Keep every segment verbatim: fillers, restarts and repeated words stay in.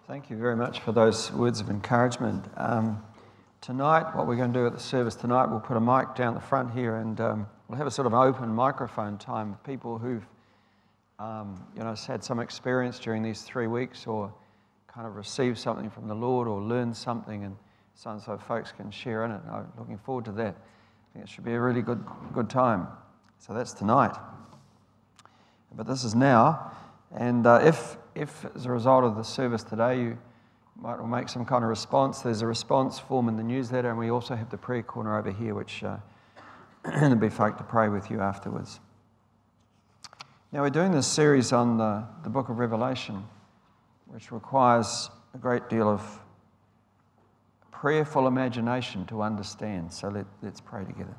Thank you very much for those words of encouragement. Um, tonight, what we're going to do at the service tonight, we'll put a mic down the front here and um, we'll have a sort of open microphone time with people who've um, you know, had some experience during these three weeks or kind of received something from the Lord or learned something, and so and so folks can share in it. I'm looking forward to that. I think it should be a really good, good time. So that's tonight. But this is now. And uh, if, if as a result of the service today you might make some kind of response, there's a response form in the newsletter, and we also have the prayer corner over here, which uh, there'll be folk to pray with you afterwards. Now we're doing this series on the, the book of Revelation, which requires a great deal of prayerful imagination to understand. So let, let's pray together.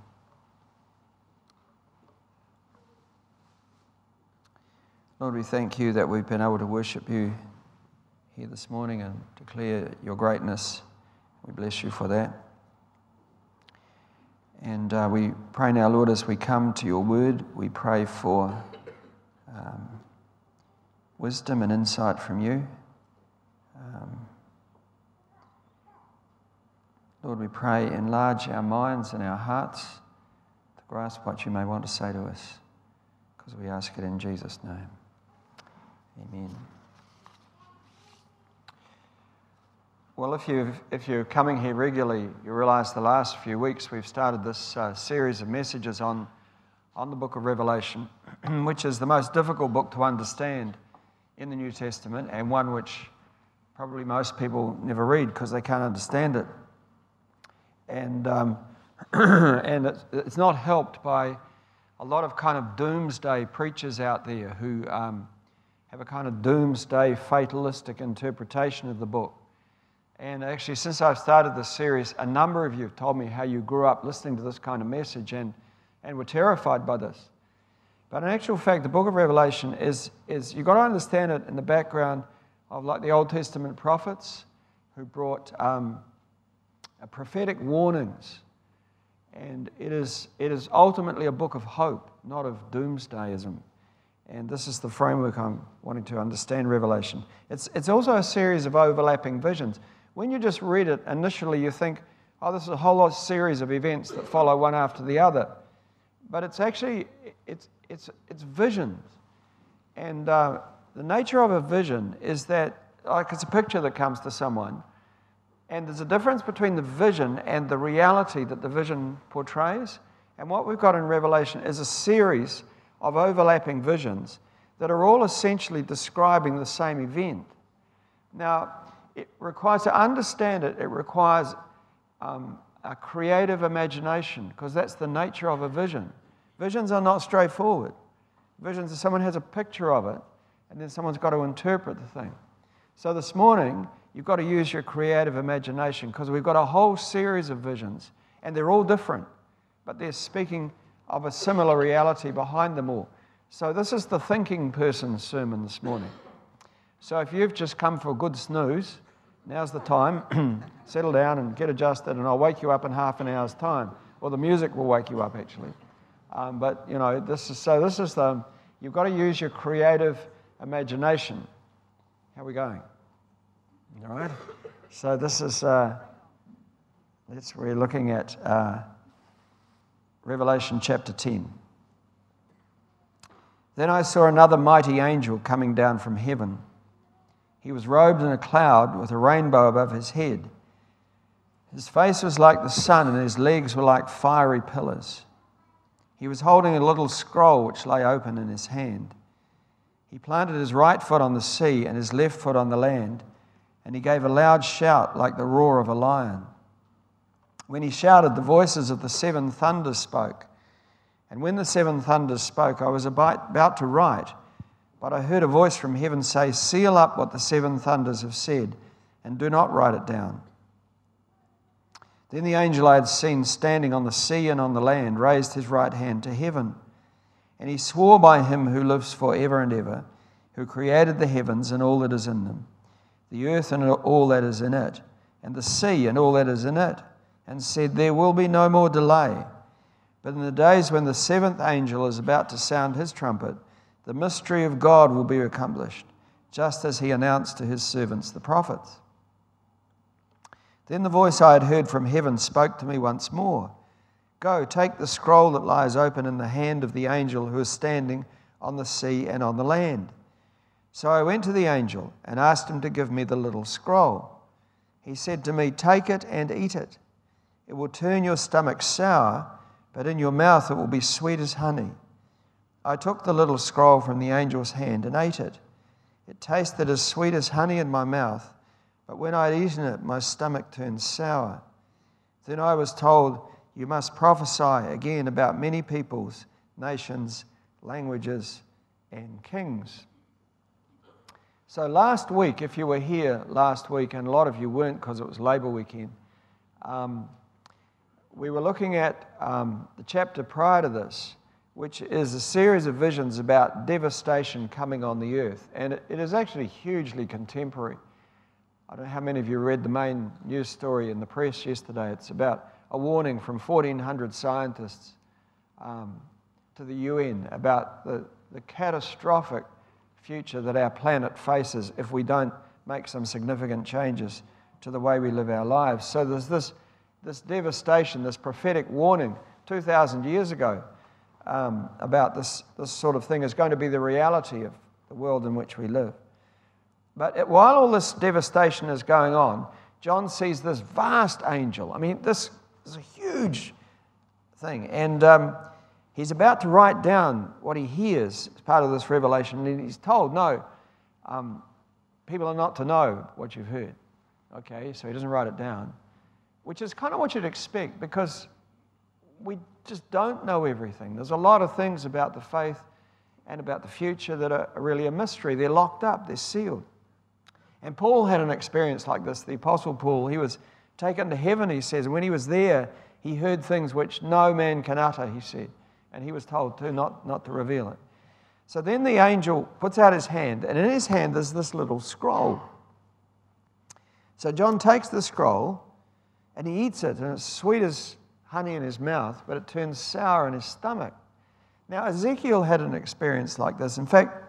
Lord, we thank you that we've been able to worship you here this morning and declare your greatness. We bless you for that. And uh, we pray now, Lord, as we come to your word, we pray for um, wisdom and insight from you. Um, Lord, we pray, enlarge our minds and our hearts to grasp what you may want to say to us, because we ask it in Jesus' name. Amen. Well, if, you if you're coming here regularly, you realise the last few weeks we've started this uh, series of messages on, on the book of Revelation, which is the most difficult book to understand in the New Testament, and one which probably most people never read because they can't understand it. And, um, and it's, it's not helped by a lot of kind of doomsday preachers out there who um, have a kind of doomsday fatalistic interpretation of the book. And actually, since I've started this series, a number of you have told me how you grew up listening to this kind of message and, and were terrified by this. But in actual fact, the book of Revelation is, is you've got to understand it in the background of like the Old Testament prophets who brought um, prophetic warnings. And it is, it is ultimately a book of hope, not of doomsdayism. And this is the framework I'm wanting to understand Revelation. It's, it's also a series of overlapping visions. When you just read it, initially you think, oh, this is a whole lot of series of events that follow one after the other. But it's actually, it's, it's, it's visions. And uh, the nature of a vision is that, like it's a picture that comes to someone, and there's a difference between the vision and the reality that the vision portrays. And what we've got in Revelation is a series of overlapping visions that are all essentially describing the same event. Now, it requires, to understand it, it requires um, a creative imagination, because that's the nature of a vision. Visions are not straightforward. Visions are someone has a picture of it, and then someone's got to interpret the thing. So this morning, you've got to use your creative imagination, because we've got a whole series of visions, and they're all different, but they're speaking of a similar reality behind them all. So this is the thinking person's sermon this morning. So if you've just come for a good snooze, now's the time. Settle down and get adjusted, and I'll wake you up in half an hour's time. Or the music will wake you up, actually. Um, but, you know, this is so this is the, you've got to use your creative imagination. How are we going? All right? So this is, uh, let's, we're looking at uh, Revelation chapter ten. Then I saw another mighty angel coming down from heaven. He was robed in a cloud with a rainbow above his head. His face was like the sun, and his legs were like fiery pillars. He was holding a little scroll which lay open in his hand. He planted his right foot on the sea and his left foot on the land, and he gave a loud shout like the roar of a lion. When he shouted, the voices of the seven thunders spoke. And when the seven thunders spoke, I was about, about to write, but I heard a voice from heaven say, "Seal up what the seven thunders have said, and do not write it down." Then the angel I had seen standing on the sea and on the land raised his right hand to heaven, and he swore by him who lives forever and ever, who created the heavens and all that is in them, the earth and all that is in it, and the sea and all that is in it, and said, "There will be no more delay. But in the days when the seventh angel is about to sound his trumpet, the mystery of God will be accomplished, just as he announced to his servants the prophets. Then the voice I had heard from heaven spoke to me once more. Go, take the scroll that lies open in the hand of the angel who is standing on the sea and on the land. So I went to the angel and asked him to give me the little scroll. He said to me, take it and eat it. It will turn your stomach sour, but in your mouth it will be sweet as honey. I took the little scroll from the angel's hand and ate it. It tasted as sweet as honey in my mouth, but when I had eaten it, my stomach turned sour. Then I was told, you must prophesy again about many peoples, nations, languages, and kings. So last week, if you were here last week, and a lot of you weren't because it was Labour weekend, um, we were looking at um, the chapter prior to this, which is a series of visions about devastation coming on the earth. And it, it is actually hugely contemporary. I don't know how many of you read the main news story in the press yesterday. It's about a warning from fourteen hundred scientists um, to the U N about the, the catastrophic future that our planet faces if we don't make some significant changes to the way we live our lives. So there's this, this devastation, this prophetic warning two thousand years ago um, about this, this sort of thing is going to be the reality of the world in which we live. But it, while all this devastation is going on, John sees this vast angel. I mean, this is a huge thing. And um, he's about to write down what he hears as part of this revelation. And he's told, no, um, people are not to know what you've heard. Okay, so he doesn't write it down, which is kind of what you'd expect because we just don't know everything. There's a lot of things about the faith and about the future that are really a mystery. They're locked up, they're sealed. And Paul had an experience like this. The Apostle Paul, he was taken to heaven, he says, and when he was there, he heard things which no man can utter, he said. And he was told to not, not to reveal it. So then the angel puts out his hand, and in his hand there's this little scroll. So John takes the scroll, and he eats it, and it's sweet as honey in his mouth, but it turns sour in his stomach. Now, Ezekiel had an experience like this. In fact,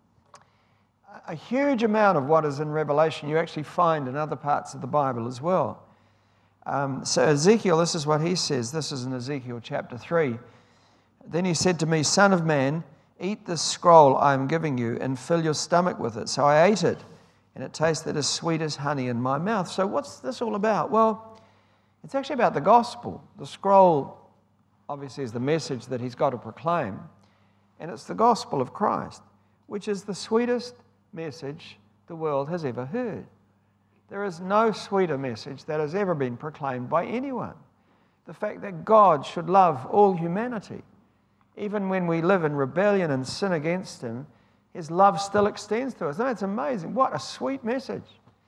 a huge amount of what is in Revelation you actually find in other parts of the Bible as well. Um, so Ezekiel, this is what he says. This is in Ezekiel chapter three. Then he said to me, Son of man, eat this scroll I am giving you and fill your stomach with it. So I ate it, and it tasted as sweet as honey in my mouth. So what's this all about? Well, it's actually about the gospel. The scroll, obviously, is the message that he's got to proclaim. And it's the gospel of Christ, which is the sweetest message the world has ever heard. There is no sweeter message that has ever been proclaimed by anyone. The fact that God should love all humanity. Even when we live in rebellion and sin against him, his love still extends to us. No, it's amazing. What a sweet message.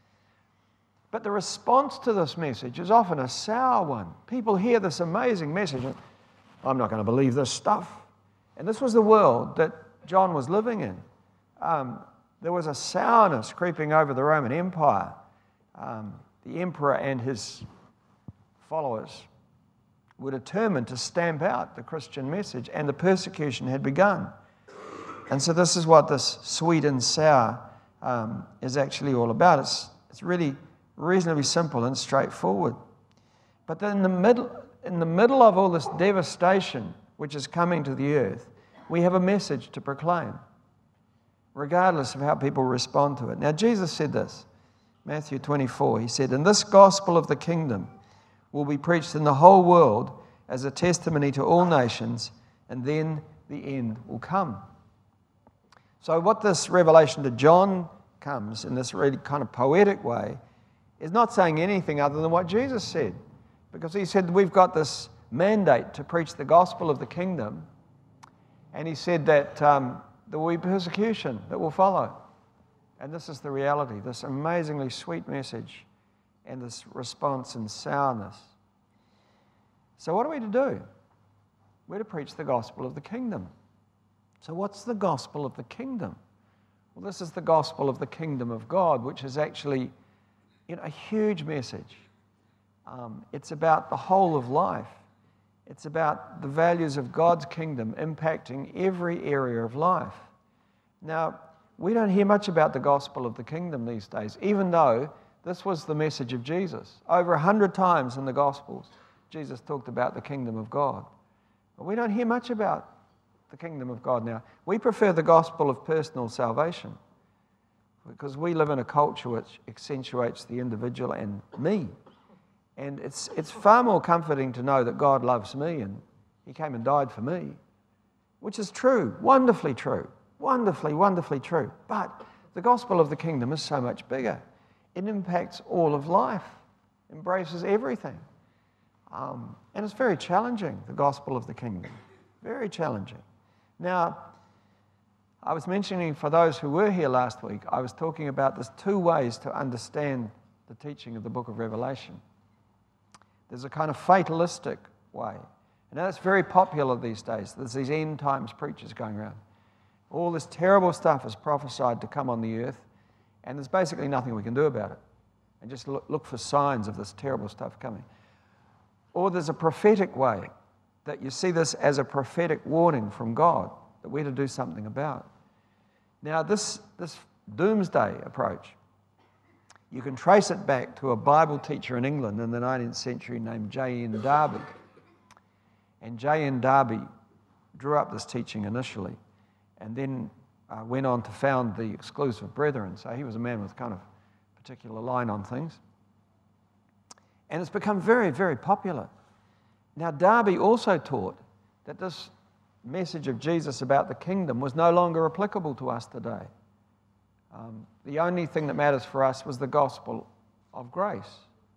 But the response to this message is often a sour one. People hear this amazing message and, I'm not going to believe this stuff. And this was the world that John was living in. Um, there was a sourness creeping over the Roman Empire. Um, the emperor and his followers were determined to stamp out the Christian message, and the persecution had begun. And so this is what this sweet and sour um, is actually all about. It's, it's really reasonably simple and straightforward. But then in the middle, in the middle of all this devastation which is coming to the earth, we have a message to proclaim, regardless of how people respond to it. Now, Jesus said this, Matthew twenty-four, he said, and this gospel of the kingdom will be preached in the whole world as a testimony to all nations, and then the end will come. So what this revelation to John comes in this really kind of poetic way is not saying anything other than what Jesus said, because he said we've got this mandate to preach the gospel of the kingdom, and he said that um, there will be persecution that will follow. And this is the reality, this amazingly sweet message and this response in sourness. So what are we to do? We're to preach the gospel of the kingdom. So what's the gospel of the kingdom? Well, this is the gospel of the kingdom of God, which is actually, you know, a huge message. Um, it's about the whole of life. It's about the values of God's kingdom impacting every area of life. Now, we don't hear much about the gospel of the kingdom these days, even though this was the message of Jesus. Over a hundred times in the Gospels, Jesus talked about the kingdom of God. But we don't hear much about the kingdom of God now. We prefer the gospel of personal salvation because we live in a culture which accentuates the individual and me. And it's, it's far more comforting to know that God loves me and He came and died for me, which is true, wonderfully true, wonderfully, wonderfully true. But the gospel of the kingdom is so much bigger. It impacts all of life, embraces everything. Um, and it's very challenging, the gospel of the kingdom. Very challenging. Now, I was mentioning for those who were here last week, I was talking about there's two ways to understand the teaching of the book of Revelation. There's a kind of fatalistic way. And that's very popular these days. There's these end times preachers going around. All this terrible stuff is prophesied to come on the earth, and there's basically nothing we can do about it. And just look, look for signs of this terrible stuff coming. Or there's a prophetic way, that you see this as a prophetic warning from God that we're to do something about. Now, this, this doomsday approach, you can trace it back to a Bible teacher in England in the nineteenth century named J N Darby. And J N Darby drew up this teaching initially and then uh, went on to found the Exclusive Brethren. So he was a man with kind of a particular line on things. And it's become very, very popular. Now, Darby also taught that this message of Jesus about the kingdom was no longer applicable to us today. Um, the only thing that matters for us was the gospel of grace.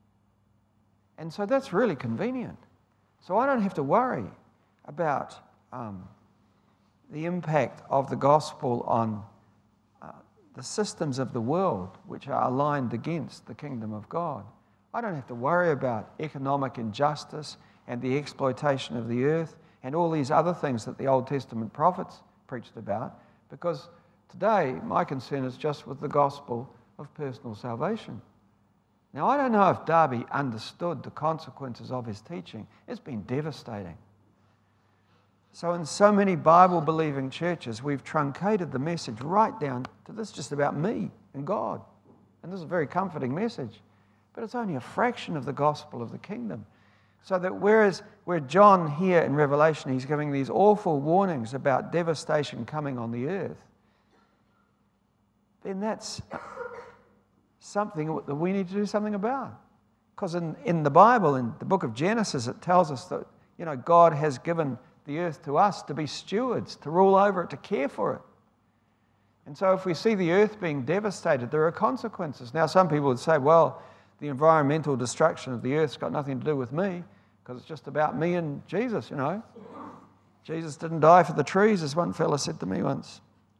And so that's really convenient. So I don't have to worry about um, the impact of the gospel on uh, the systems of the world which are aligned against the kingdom of God. I don't have to worry about economic injustice and the exploitation of the earth and all these other things that the Old Testament prophets preached about, because today my concern is just with the gospel of personal salvation. Now, I don't know if Darby understood the consequences of his teaching. It's been devastating. So in so many Bible-believing churches, we've truncated the message right down to this just about me and God. And this is a very comforting message. But it's only a fraction of the gospel of the kingdom. So that whereas where John here in Revelation, he's giving these awful warnings about devastation coming on the earth, then that's something that we need to do something about. Because in, in the Bible, in the book of Genesis, it tells us that, you know, God has given the earth to us to be stewards, to rule over it, to care for it. And so if we see the earth being devastated, there are consequences. Now, some people would say, well, the environmental destruction of the earth's got nothing to do with me, because it's just about me and Jesus, you know. Jesus didn't die for the trees, as one fella said to me once.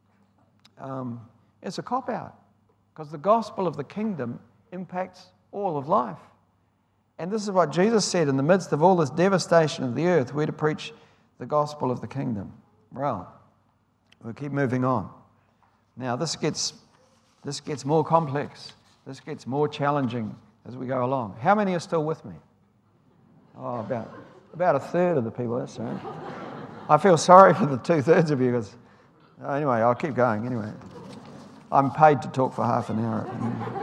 Um, it's a cop-out, because the gospel of the kingdom impacts all of life. And this is what Jesus said, in the midst of all this devastation of the earth, we're to preach the gospel of the kingdom. Well, we'll keep moving on. Now, this gets, this gets more complex. This gets more challenging as we go along. How many are still with me? Oh, about, about a third of the people, that's all right. I feel sorry for the two-thirds of you, because anyway, I'll keep going anyway. I'm paid to talk for half an hour.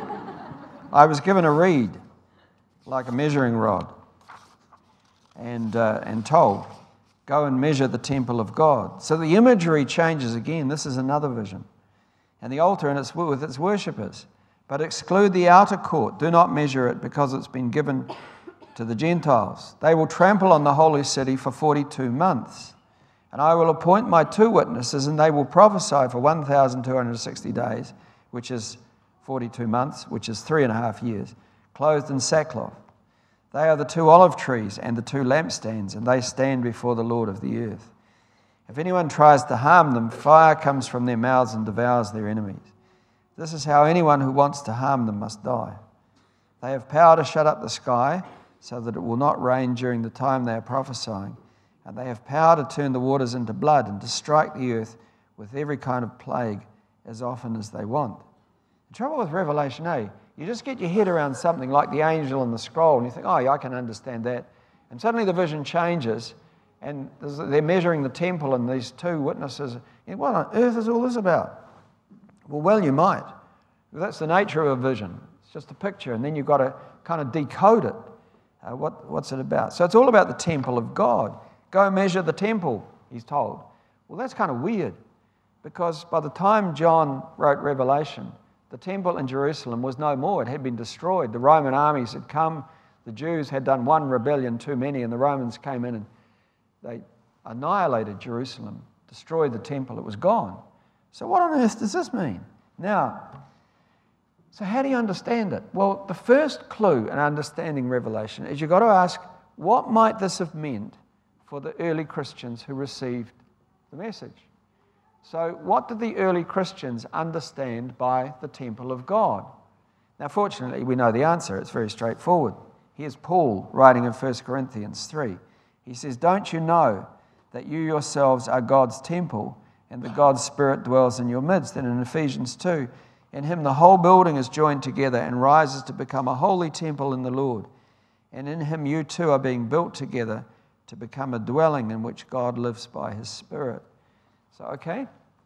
I was given a reed, like a measuring rod, and, uh, and told, go and measure the temple of God. So the imagery changes again. This is another vision. And the altar and its, with its worshippers. But exclude the outer court. Do not measure it, because it's been given to the Gentiles. They will trample on the holy city for forty-two months. And I will appoint my two witnesses, and they will prophesy for one thousand two hundred sixty days, which is forty-two months, which is three and a half years, clothed in sackcloth. They are the two olive trees and the two lampstands, and they stand before the Lord of the earth. If anyone tries to harm them, fire comes from their mouths and devours their enemies. This is how anyone who wants to harm them must die. They have power to shut up the sky so that it will not rain during the time they are prophesying, and they have power to turn the waters into blood and to strike the earth with every kind of plague as often as they want. The trouble with Revelation, eh? You just get your head around something like the angel and the scroll, and you think, oh, yeah, I can understand that. And suddenly the vision changes, and they're measuring the temple and these two witnesses. And what on earth is all this about? Well, well, you might. That's the nature of a vision. It's just a picture, and then you've got to kind of decode it. Uh, what, what's it about? So it's all about the temple of God. Go measure the temple, he's told. Well, that's kind of weird, because by the time John wrote Revelation, the temple in Jerusalem was no more. It had been destroyed. The Roman armies had come. The Jews had done one rebellion too many, and the Romans came in and they annihilated Jerusalem, destroyed the temple. It was gone. So what on earth does this mean? Now, so how do you understand it? Well, the first clue in understanding Revelation is you've got to ask, what might this have meant for the early Christians who received the message? So what did the early Christians understand by the temple of God? Now, fortunately, we know the answer. It's very straightforward. Here's Paul writing in First Corinthians three. He says, "Don't you know that you yourselves are God's temple and that God's Spirit dwells in your midst?" And in Ephesians two, "In him the whole building is joined together and rises to become a holy temple in the Lord. And in him you too are being built together to become a dwelling in which God lives by his Spirit." So, okay,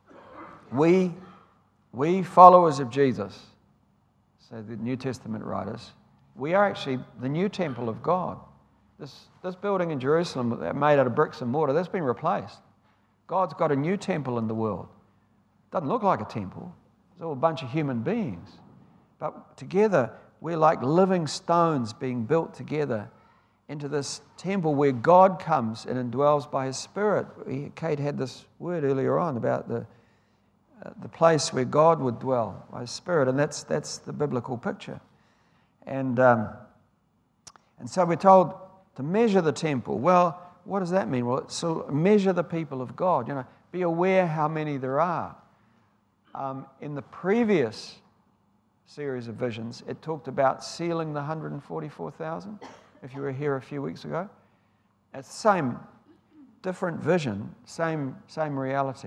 we, we followers of Jesus, so the New Testament writers, we are actually the new temple of God. This, this building in Jerusalem made out of bricks and mortar, that's been replaced. God's got a new temple in the world. Doesn't look like a temple. It's all a bunch of human beings. But together, we're like living stones being built together into this temple where God comes and indwells by his Spirit. Kate had this word earlier on about the, uh, the place where God would dwell by his Spirit, and that's, that's the biblical picture. And, um, and so we're told to measure the temple. Well, what does that mean? Well, it's to measure the people of God. You know, be aware how many there are. Um, in the previous series of visions, it talked about sealing the one hundred forty-four thousand, if you were here a few weeks ago. It's the same, different vision, same, same reality.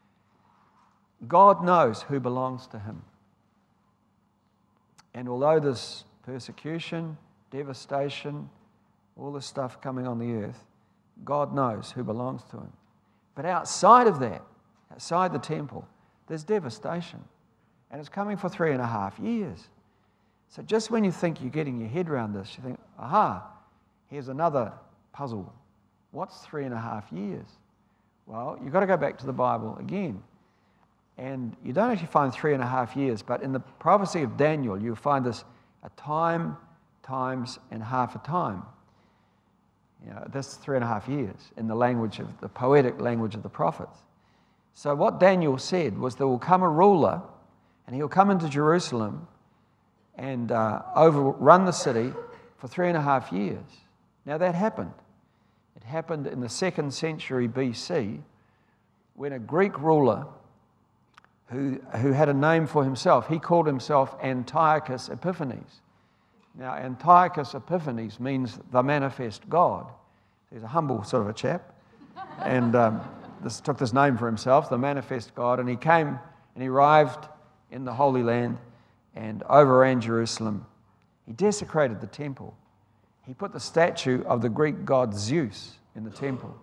God knows who belongs to him. And although there's persecution, devastation, all this stuff coming on the earth, God knows who belongs to him. But outside of that, outside the temple, there's devastation. And it's coming for three and a half years. So just when you think you're getting your head around this, you think, aha, here's another puzzle. What's three and a half years? Well, you've got to go back to the Bible again. And you don't actually find three and a half years, but in the prophecy of Daniel, you'll find this a time, times, and half a time. You know, that's three and a half years in the language of the poetic language of the prophets. So what Daniel said was there will come a ruler, and he'll come into Jerusalem and uh, overrun the city for three and a half years. Now that happened. It happened in the second century B C when a Greek ruler who, who had a name for himself, he called himself Antiochus Epiphanes. Now Antiochus Epiphanes means the manifest God. He's a humble sort of a chap, and um, this took this name for himself, the manifest God, and he came and he arrived in the Holy Land and overran Jerusalem. He desecrated the temple. He put the statue of the Greek god Zeus in the temple.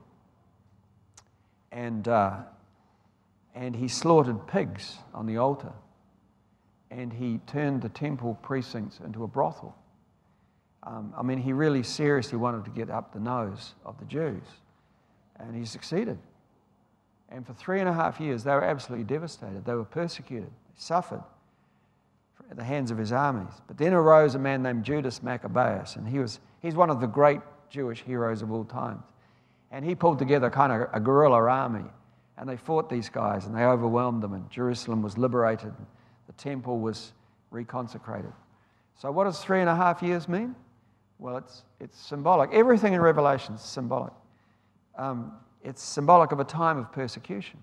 And, uh, and he slaughtered pigs on the altar. And he turned the temple precincts into a brothel. Um, I mean, he really seriously wanted to get up the nose of the Jews. And he succeeded. And for three and a half years, they were absolutely devastated. They were persecuted. They suffered at the hands of his armies. But then arose a man named Judas Maccabeus, and he was he's one of the great Jewish heroes of all times. And he pulled together kind of a guerrilla army, and they fought these guys, and they overwhelmed them, and Jerusalem was liberated. The temple was reconsecrated. So what does three and a half years mean? Well, it's, it's symbolic. Everything in Revelation is symbolic. Um, it's symbolic of a time of persecution.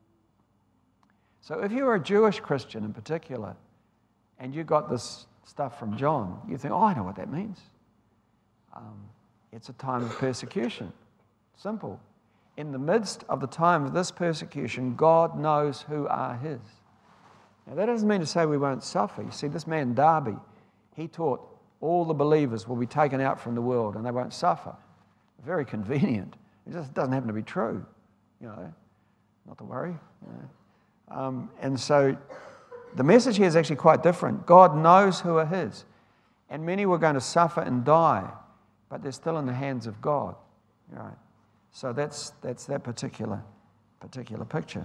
So if you were a Jewish Christian in particular, and you got this stuff from John, you think, oh, I know what that means. Um, it's a time of persecution. Simple. In the midst of the time of this persecution, God knows who are his. Now, that doesn't mean to say we won't suffer. You see, this man Darby, he taught all the believers will be taken out from the world and they won't suffer. Very convenient. It just doesn't happen to be true, you know. Not to worry. You know. Um, and so the message here is actually quite different. God knows who are his. And many were going to suffer and die, but they're still in the hands of God. Right? So that's, that's that particular, particular picture.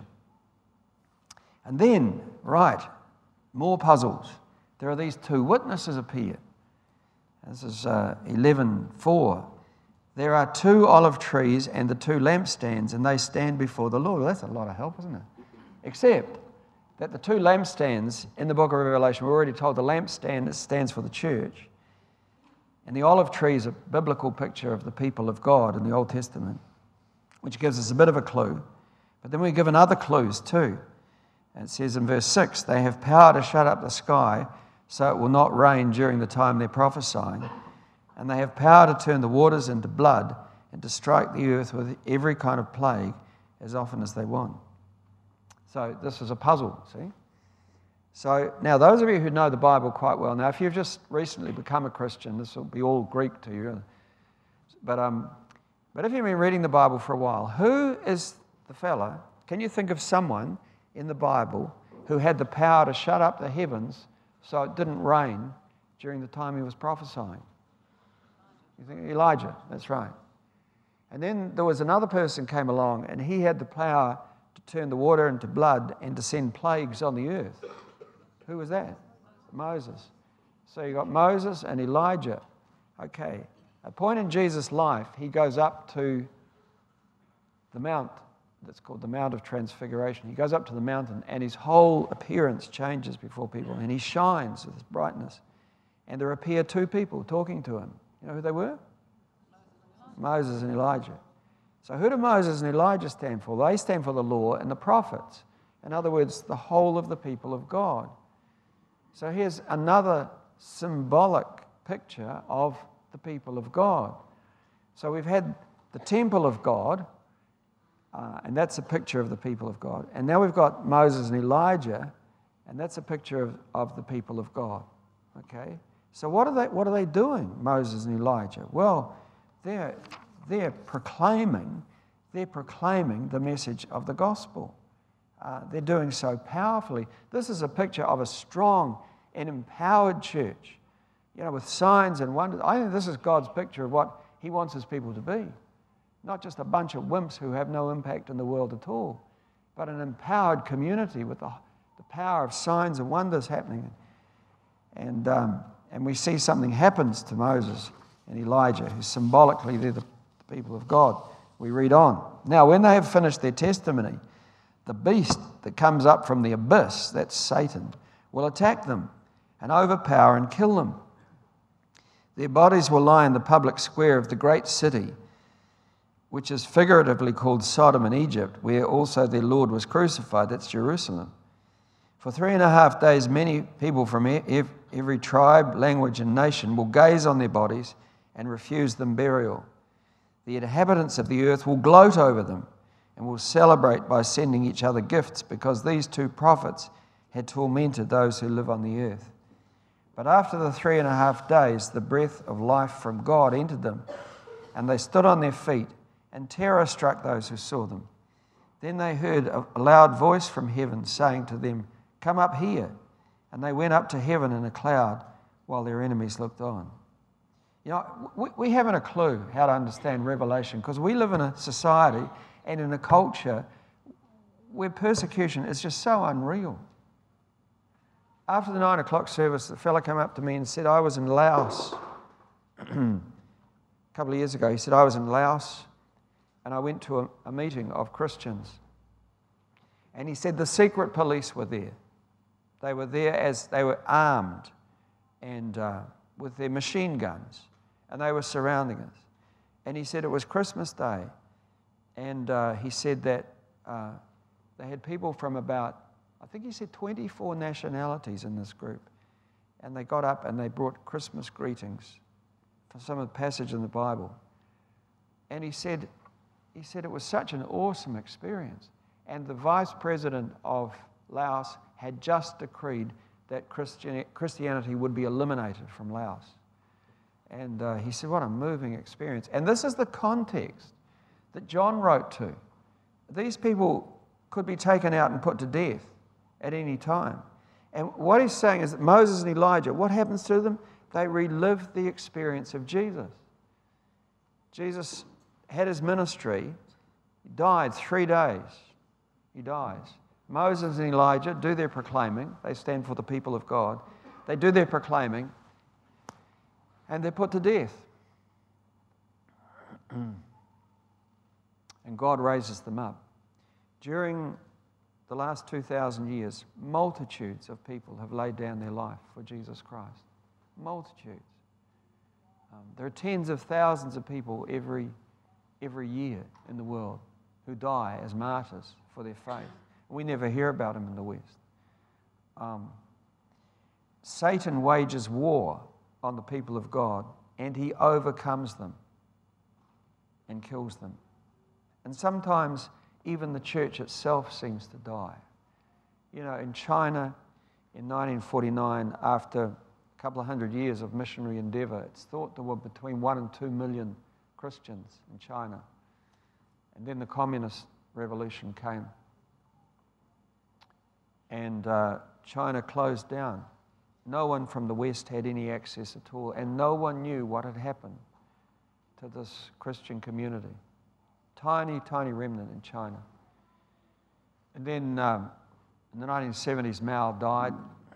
And then, right, more puzzles. There are these two witnesses appear. This is uh, eleven four. There are two olive trees and the two lampstands, and they stand before the Lord. Well, that's a lot of help, isn't it? Except that the two lampstands in the book of Revelation, we're already told the lampstand stands for the church. And the olive tree is a biblical picture of the people of God in the Old Testament, which gives us a bit of a clue. But then we're given other clues too. And it says in verse six, they have power to shut up the sky so it will not rain during the time they're prophesying. And they have power to turn the waters into blood and to strike the earth with every kind of plague as often as they want. So this is a puzzle, see? So now those of you who know the Bible quite well, now if you've just recently become a Christian, this will be all Greek to you. But, um, but if you've been reading the Bible for a while, who is the fella? Can you think of someone in the Bible who had the power to shut up the heavens so it didn't rain during the time he was prophesying? You think Elijah, that's right. And then there was another person came along and he had the power to turn the water into blood and to send plagues on the earth. Who was that? Moses. So you got Moses and Elijah. Okay. At a point in Jesus' life, he goes up to the mount that's called the Mount of Transfiguration. He goes up to the mountain and his whole appearance changes before people and he shines with his brightness. And there appear two people talking to him. You know who they were? Moses and Elijah. So who do Moses and Elijah stand for? They stand for the law and the prophets. In other words, the whole of the people of God. So here's another symbolic picture of the people of God. So we've had the temple of God, uh, and that's a picture of the people of God. And now we've got Moses and Elijah, and that's a picture of, of the people of God. Okay? So what are they, what are they doing, Moses and Elijah? Well, they're, they're proclaiming, they're proclaiming the message of the gospel. Uh, they're doing so powerfully. This is a picture of a strong and empowered church, you know, with signs and wonders. I think this is God's picture of what he wants his people to be. Not just a bunch of wimps who have no impact in the world at all, but an empowered community with the, the power of signs and wonders happening. And, um, and we see something happens to Moses and Elijah, who symbolically they're the, the people of God. We read on. Now, when they have finished their testimony, the beast that comes up from the abyss, that's Satan, will attack them and overpower and kill them. Their bodies will lie in the public square of the great city, which is figuratively called Sodom and Egypt, where also their Lord was crucified. That's Jerusalem. For three and a half days, many people from every tribe, language, and nation will gaze on their bodies and refuse them burial. The inhabitants of the earth will gloat over them and will celebrate by sending each other gifts, because these two prophets had tormented those who live on the earth. But after the three and a half days, the breath of life from God entered them, and they stood on their feet, and terror struck those who saw them. Then they heard a loud voice from heaven saying to them, "Come up here." And they went up to heaven in a cloud while their enemies looked on. You know, we, we haven't a clue how to understand Revelation, because we live in a society and in a culture where persecution is just so unreal. After the nine o'clock service, the fellow came up to me and said, I was in Laos a couple of years ago. He said, I was in Laos and I went to a, a meeting of Christians. And he said the secret police were there. They were there as they were armed and uh, with their machine guns, and they were surrounding us. And he said it was Christmas Day. And uh, he said that uh, they had people from about, I think he said twenty-four nationalities in this group. And they got up and they brought Christmas greetings for some of the passage in the Bible. And he said, he said it was such an awesome experience. And the vice president of Laos had just decreed that Christian, Christianity would be eliminated from Laos. And uh, he said, what a moving experience. And this is the context that John wrote to. These people could be taken out and put to death at any time. And what he's saying is that Moses and Elijah, what happens to them? They relive the experience of Jesus. Jesus had his ministry. He died three days. He dies. Moses and Elijah do their proclaiming. They stand for the people of God. They do their proclaiming, and they're put to death. And God raises them up. During the last two thousand years, multitudes of people have laid down their life for Jesus Christ. Multitudes. Um, there are tens of thousands of people every, every year in the world who die as martyrs for their faith. We never hear about them in the West. Um, Satan wages war on the people of God, and he overcomes them and kills them. And sometimes even the church itself seems to die. You know, in China, in nineteen forty-nine, after a couple of hundred years of missionary endeavor, it's thought there were between one and two million Christians in China. And then the communist revolution came. And uh, China closed down. No one from the West had any access at all, and no one knew what had happened to this Christian community. Tiny, tiny remnant in China. And then um, in the nineteen seventies, Mao died.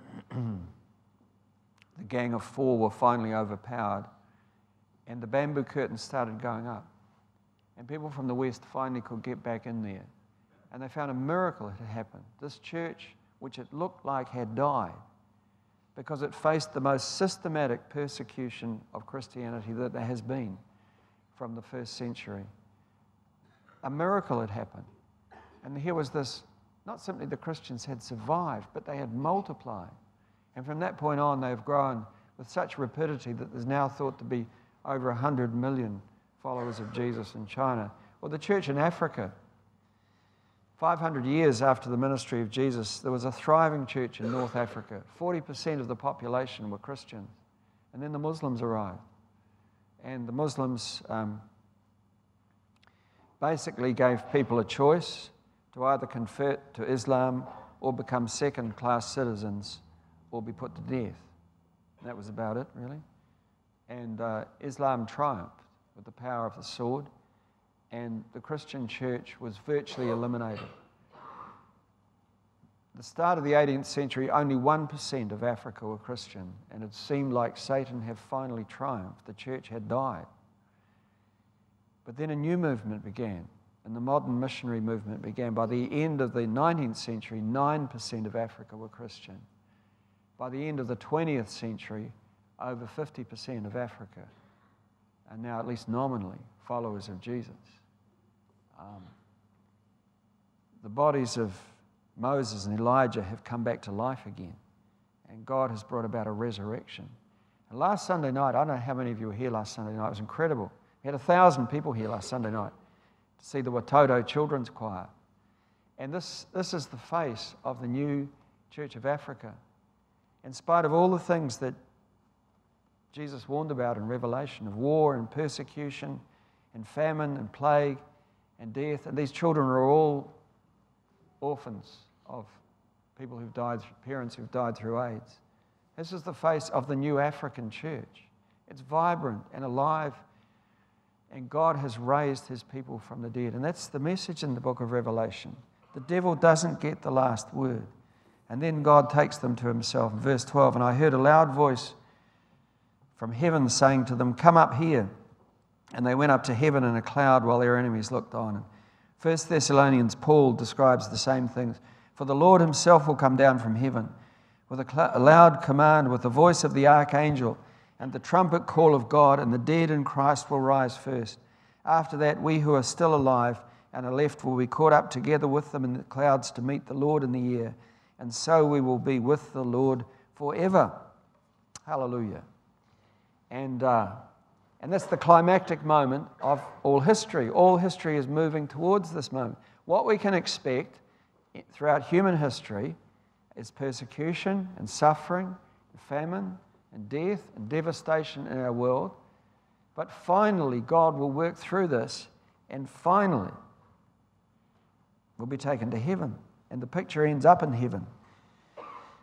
The Gang of Four were finally overpowered, and the bamboo curtain started going up. And people from the West finally could get back in there. And they found a miracle had happened. This church, which it looked like had died, because it faced the most systematic persecution of Christianity that there has been from the first century. A miracle had happened. And here was this, not simply the Christians had survived, but they had multiplied. And from that point on, they've grown with such rapidity that there's now thought to be over one hundred million followers of Jesus in China. Or the church in Africa. five hundred years after the ministry of Jesus, there was a thriving church in North Africa. forty percent of the population were Christians. And then the Muslims arrived. And the Muslims um, basically gave people a choice to either convert to Islam or become second-class citizens or be put to death. And that was about it, really. And uh, Islam triumphed with the power of the sword, and the Christian church was virtually eliminated. At the start of the eighteenth century, only one percent of Africa were Christian, and it seemed like Satan had finally triumphed. The church had died. But then a new movement began, and the modern missionary movement began. By the end of the nineteenth century, nine percent of Africa were Christian. By the end of the twentieth century, over fifty percent of Africa are now, at least nominally, followers of Jesus. Um, the bodies of Moses and Elijah have come back to life again, and God has brought about a resurrection. And last Sunday night, I don't know how many of you were here last Sunday night, it was incredible. We had a thousand people here last Sunday night to see the Watoto Children's Choir. And this, this is the face of the new Church of Africa. In spite of all the things that Jesus warned about in Revelation, of war and persecution and famine and plague and death, and these children are all orphans of people who've died, parents who've died through AIDS. This is the face of the new African church. It's vibrant and alive, and God has raised his people from the dead. And that's the message in the book of Revelation. The devil doesn't get the last word. And then God takes them to himself. In verse twelve, and I heard a loud voice from heaven saying to them, come up here. And they went up to heaven in a cloud while their enemies looked on. And First Thessalonians, Paul describes the same things. For the Lord himself will come down from heaven with a, cl- a loud command, with the voice of the archangel and the trumpet call of God, and the dead in Christ will rise first. After that, we who are still alive and are left will be caught up together with them in the clouds to meet the Lord in the air. And so we will be with the Lord forever. Hallelujah. And... Uh, And that's the climactic moment of all history. All history is moving towards this moment. What we can expect throughout human history is persecution and suffering, and famine and death and devastation in our world. But finally, God will work through this, and finally, we'll be taken to heaven. And the picture ends up in heaven,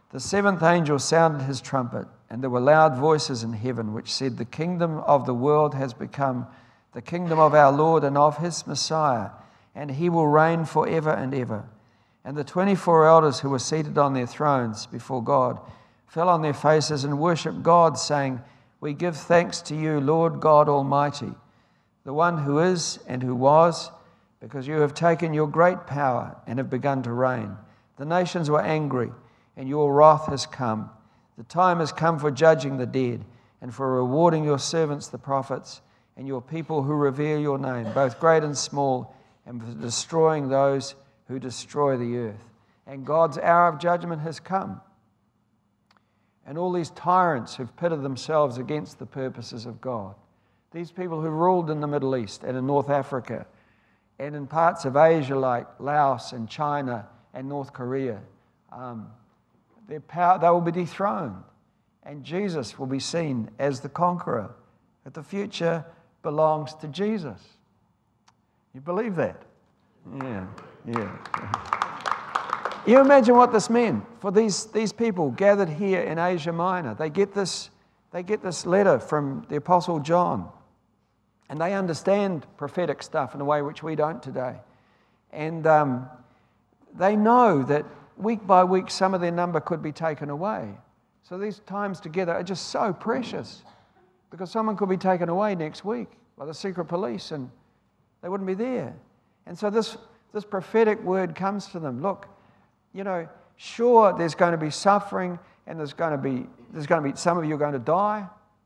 The seventh angel sounded his trumpet, and there were loud voices in heaven which said, "The kingdom of the world has become the kingdom of our Lord and of his Messiah, and he will reign forever and ever." And the twenty-four elders who were seated on their thrones before God fell on their faces and worshipped God, saying, "We give thanks to you, Lord God Almighty, the one who is and who was, because you have taken your great power and have begun to reign. The nations were angry, and your wrath has come. The time has come for judging the dead and for rewarding your servants the prophets and your people who revere your name, both great and small, and for destroying those who destroy the earth." And God's hour of judgment has come. And all these tyrants who've pitted themselves against the purposes of God, these people who ruled in the Middle East and in North Africa and in parts of Asia like Laos and China and North Korea, um, their power, they will be dethroned. And Jesus will be seen as the conqueror. That the future belongs to Jesus. You believe that? Yeah, yeah. You imagine what this meant for these, these people gathered here in Asia Minor. They get this, they get this letter from the Apostle John, and they understand prophetic stuff in a way which we don't today. And um, they know that week by week some of their number could be taken away. So these times together are just so precious, because someone could be taken away next week by the secret police and they wouldn't be there. And so this, this prophetic word comes to them. Look, you know, sure, there's going to be suffering, and there's going to be, there's going to be some of you are going to die,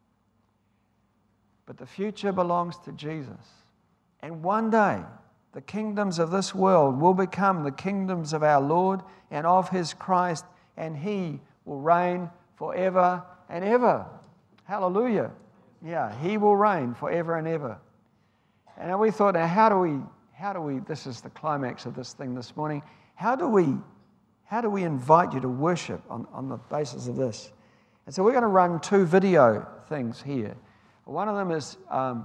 but the future belongs to Jesus. And one day, the kingdoms of this world will become the kingdoms of our Lord and of his Christ, and he will reign forever and ever. Hallelujah. Yeah, he will reign forever and ever. And we thought, now how do we, how do we, this is the climax of this thing this morning, how do we, how do we invite you to worship on, on the basis of this? And so we're going to run two video things here. One of them is, um,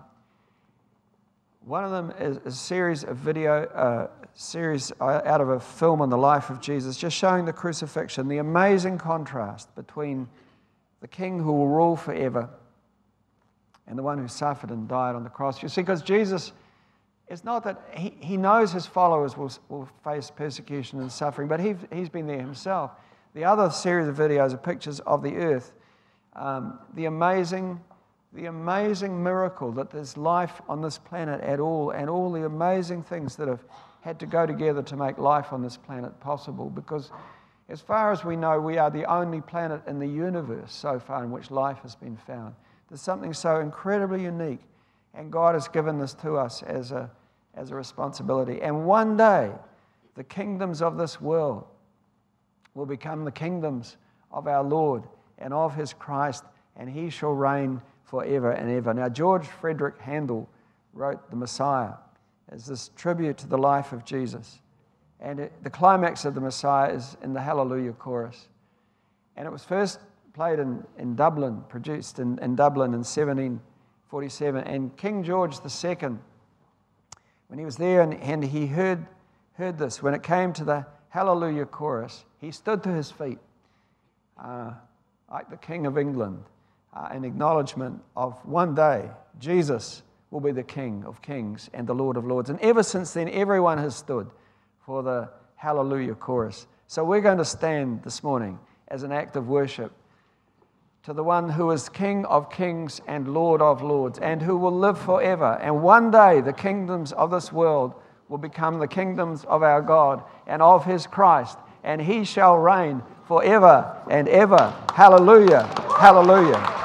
one of them is a series of video, uh, series out of a film on the life of Jesus, just showing the crucifixion, the amazing contrast between the King who will rule forever and the one who suffered and died on the cross. You see, because Jesus, it's not that he, he knows his followers will, will face persecution and suffering, but he, he's been there himself. The other series of videos are pictures of the earth, um, the amazing, the amazing miracle that there's life on this planet at all, and all the amazing things that have had to go together to make life on this planet possible. Because as far as we know, we are the only planet in the universe so far in which life has been found. There's something so incredibly unique, and God has given this to us as a, as a responsibility. And one day, the kingdoms of this world will become the kingdoms of our Lord and of his Christ, and he shall reign forever and ever. Now, George Frederick Handel wrote The Messiah as this tribute to the life of Jesus. And it, the climax of The Messiah is in the Hallelujah chorus. And it was first played in, in Dublin, produced in, in Dublin in seventeen forty-seven. And King George the Second, when he was there and, and he heard, heard this, when it came to the Hallelujah chorus, he stood to his feet, uh, like the King of England, uh, in acknowledgement of one day Jesus will be the King of Kings and the Lord of Lords. And ever since then, everyone has stood for the Hallelujah chorus. So we're going to stand this morning as an act of worship to the one who is King of Kings and Lord of Lords, and who will live forever. And one day the kingdoms of this world will become the kingdoms of our God and of his Christ, and he shall reign forever and ever. Hallelujah, hallelujah.